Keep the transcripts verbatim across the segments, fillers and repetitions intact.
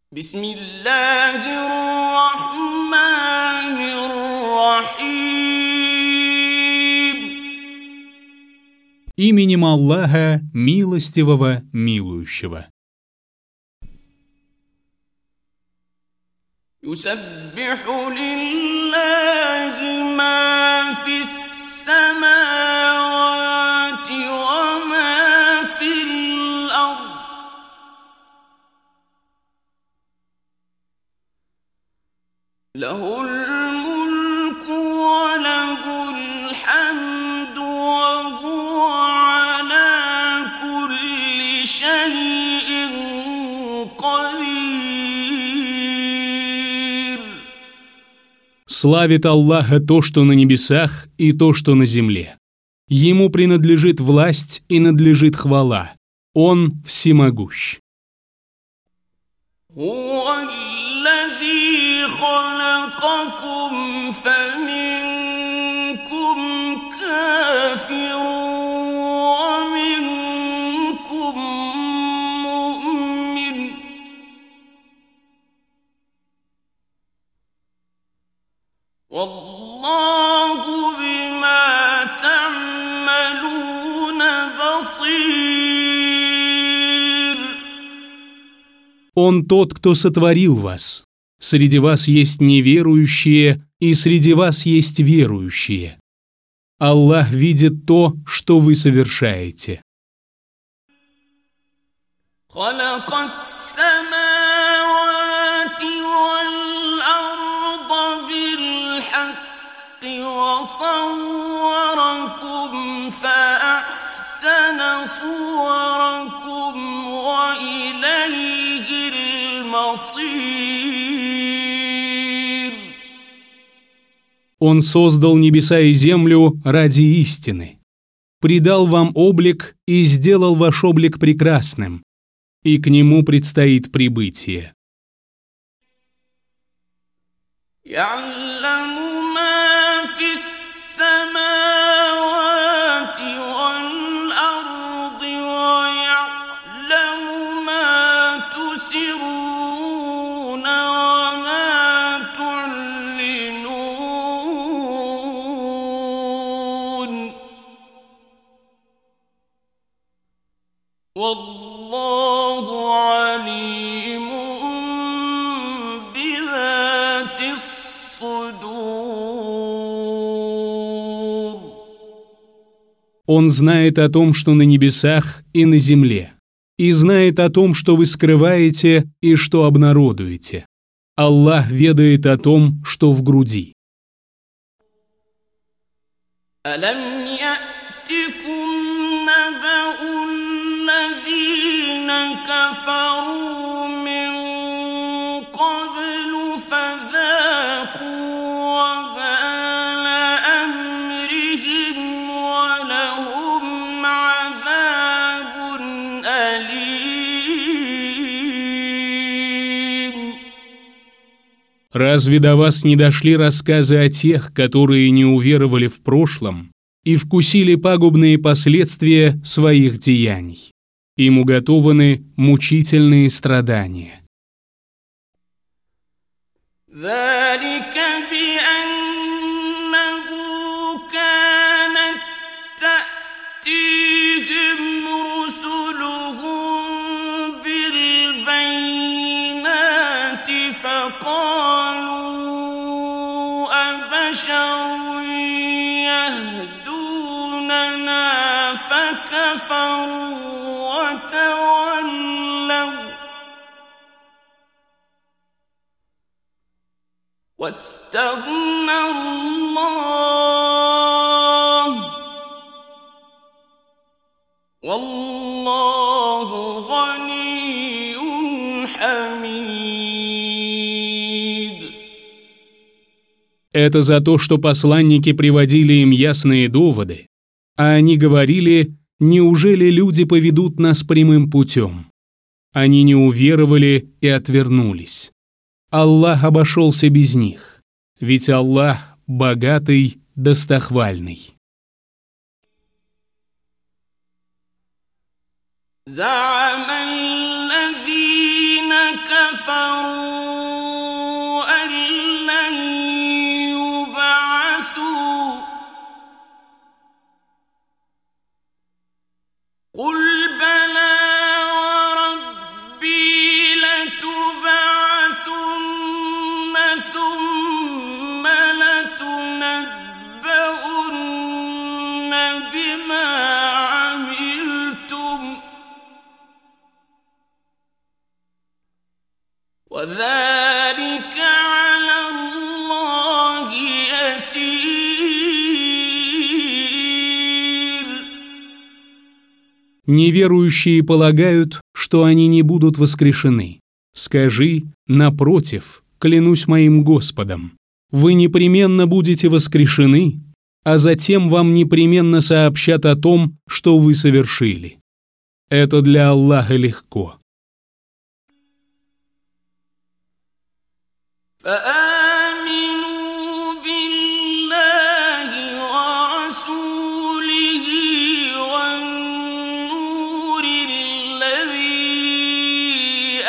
بسم الله الرحمن الرحيم. Именем Аллаха, милостивого, милующего. يسبح لله ما في السماوات وما في الأرض له الملك وله الحمد وهو على كل شيء قدير. Славит Аллаха то, что на небесах, и то, что на земле. Ему принадлежит власть и надлежит хвала. Он всемогущ. هو الذي خلقكم فمنكم كافر ومنكم مؤمن والله بما تعملون بصير. Он тот, кто сотворил вас. Среди вас есть неверующие, и среди вас есть верующие. Аллах видит то, что вы совершаете. خلق السماوات والأرض بالحق وصوركم فأحسن صوركم وإليه المصير. Он создал небеса и землю ради истины, придал вам облик и сделал ваш облик прекрасным, и к нему предстоит прибытие. يعلم ما في السماوات والأرض ويعلم ما تسرون وما تعلنون والله عليم بذات الصدور. Он знает о том, что на небесах и на земле, и знает о том, что вы скрываете и что обнародуете. Аллах ведает о том, что в груди. ألم يأتكم نبأ الذين كفروا من قبل فذاقوا وبال أمرهم ولهم عذاب أليم. Разве до вас не дошли рассказы о тех, которые не уверовали в прошлом и вкусили пагубные последствия своих деяний? Им уготованы мучительные страдания. ذلك بأنه كانت تأتيهم رسلهم بالبينات فقالوا أبشر يهدوننا فكفروا وتولوا واستغنى الله والله غني حميد. Это за то, что посланники приводили им ясные доводы, а они говорили: неужели люди поведут нас прямым путем? Они не уверовали и отвернулись. Аллах обошелся без них, ведь Аллах богатый, достохвальный. زعم الذين كفروا كفروا أن لن يبعثوا قل بلى وربي لتبعثن ثم لتنبؤن بما عملتم وذلك على الله يسير. Неверующие полагают, что они не будут воскрешены. Скажи, напротив, клянусь моим Господом, вы непременно будете воскрешены, а затем вам непременно сообщат о том, что вы совершили. Это для Аллаха легко. فآمنوا بالله ورسوله والنور الذي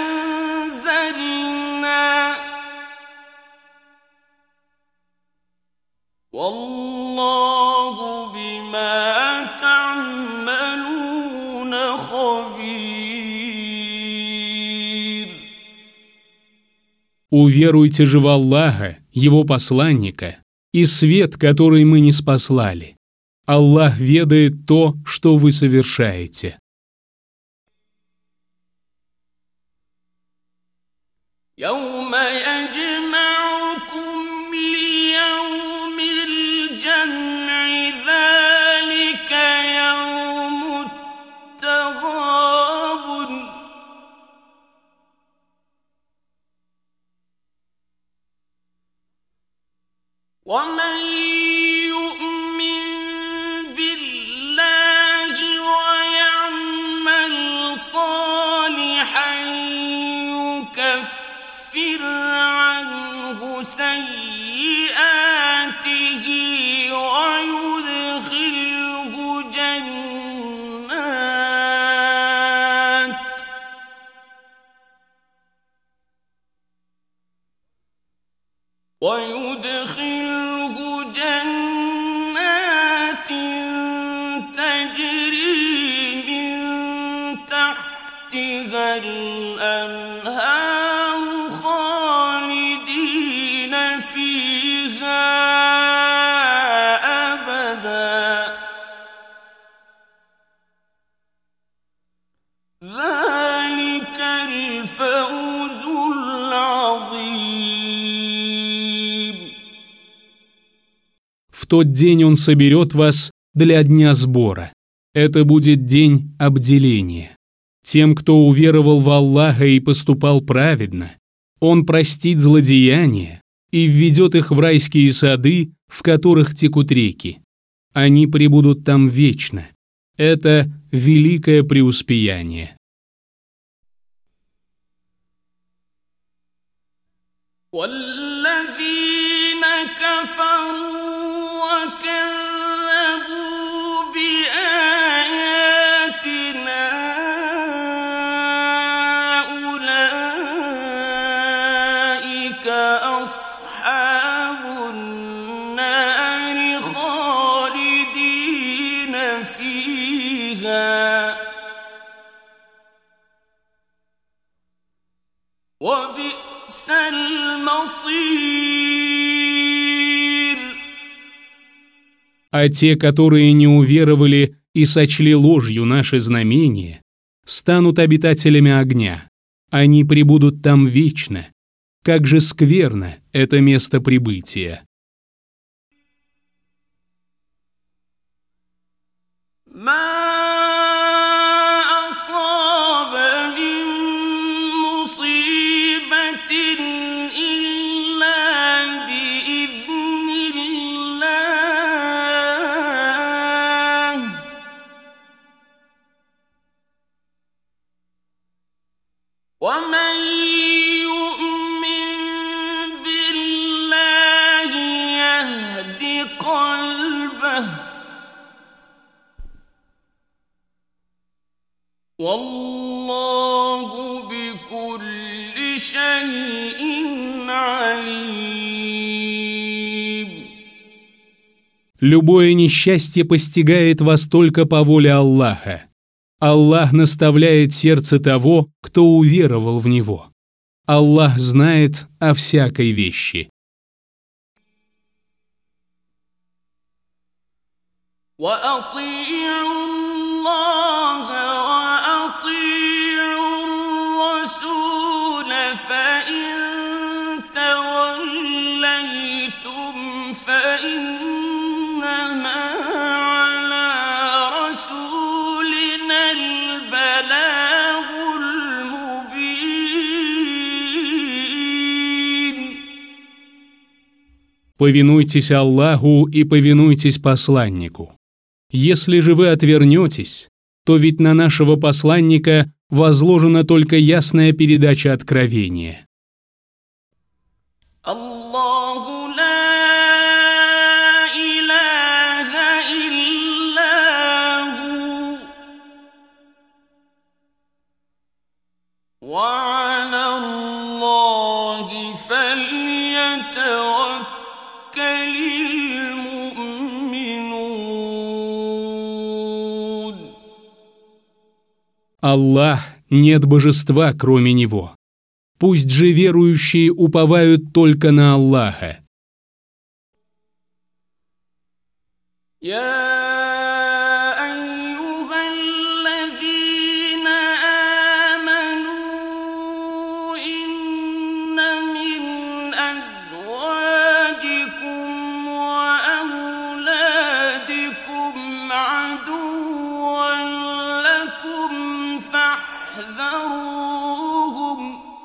أنزلنا والله بما تعملون خبير. Уверуйте же в Аллаха, Его посланника, и свет, который мы не спаслали. Аллах ведает то, что вы совершаете. يوم يجمعكم ليوم الجمع ذلك يوم التغابن ومن يؤمن بالله ويعمل صالحا يكفر عنه سيئاته ويدخله جنات ويدخله جنات تجري من تحتها الأنهار خالدين فيها أبدا ذلك الفوز العظيم. В тот день Он соберет вас для дня сбора. Это будет день обделения. Тем, кто уверовал в Аллаха и поступал праведно, Он простит злодеяния и введет их в райские сады, в которых текут реки. Они пребудут там вечно. Это великое преуспеяние. والذين كفروا وكذبوا بآياتنا أولئك أصحاب النار خالدين فيها وبئس المصير. А те, которые не уверовали и сочли ложью наши знамения, станут обитателями огня. Они пребудут там вечно. Как же скверно это место прибытия. ومن يؤمن بالله يهد قلبه والله بكل شيء عليم. Любое несчастье постигает вас только по воле Аллаха. Аллах наставляет сердце того, кто уверовал в Него. Аллах знает о всякой вещи. وأطيعوا الله وأطيعوا الرسول فإن توليتم فإنما على رسولنا البلاغ المبين. Повинуйтесь Аллаху и повинуйтесь посланнику. Если же вы отвернетесь, то ведь на нашего посланника возложена только ясная передача откровения. Аллаху ла иляха илля ху ва аля Аллахи фальятаваккалил му'минун. Аллах, нет божества, кроме Него. Пусть же верующие уповают только на Аллаха. يا أيها الذين آمنوا إن من أزواجكم وأولادكم عدوا لكم فاحذروهم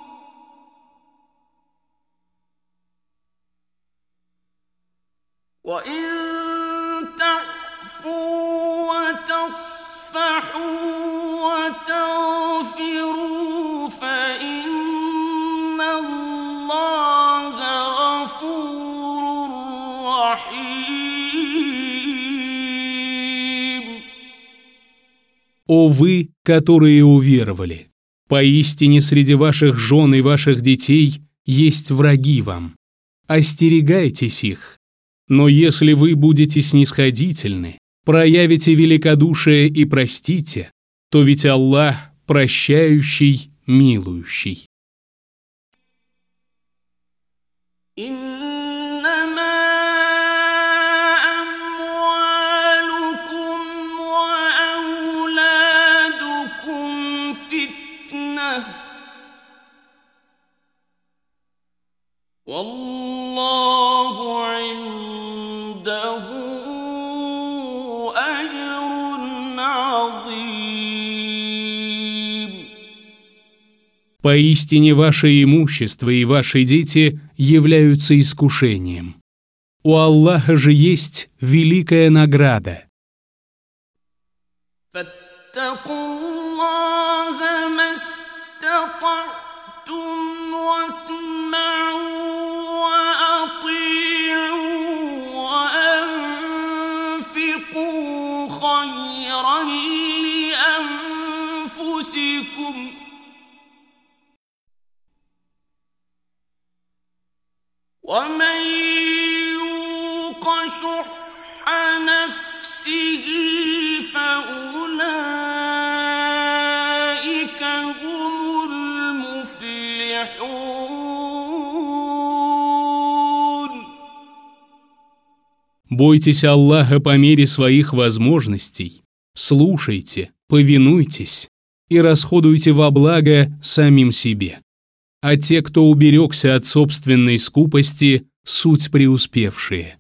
وإن تعفوا وتصفحوا وتغفروا فإن الله غفور رحيم. О вы, которые уверовали! Поистине среди ваших жен и ваших детей есть враги вам. Остерегайтесь их. Но если вы будете снисходительны, проявите великодушие и простите, то ведь Аллах прощающий, милующий. إنما أموالكم وأولادكم فتنة والله عنده أجر عظيم. Поистине ваше имущество и ваши дети являются искушением. У Аллаха же есть великая награда. فاتقوا الله ما استطعتم واسمعوا وأطيعوا وأنفقوا خيرا لأنفسكم ومن يوق شح نفسه فأولئك هم المفلحون. Бойтесь Аллаха по мере своих возможностей, слушайте, повинуйтесь и расходуйте во благо самим себе. А те, кто уберегся от собственной скупости, суть преуспевшие.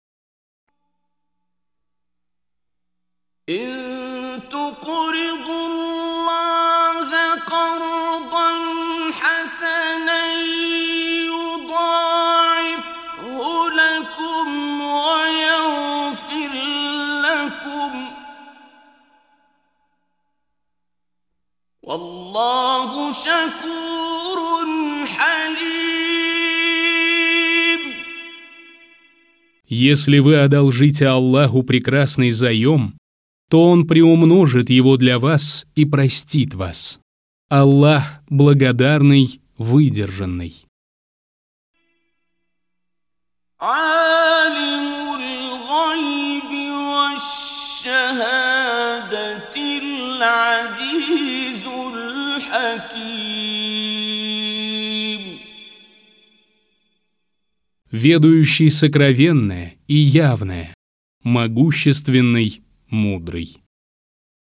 إن تقرضوا الله قرضا حسنا يضاعفه لكم ويغفر لكم والله شكور حليم. Если вы одолжите Аллаху прекрасный заем, то Он приумножит его для вас и простит вас. Аллах благодарный, выдержанный. عالم الغيب والشهادة العزيز الحكيم. Ведающий сокровенное и явное, могущественный, мудрый.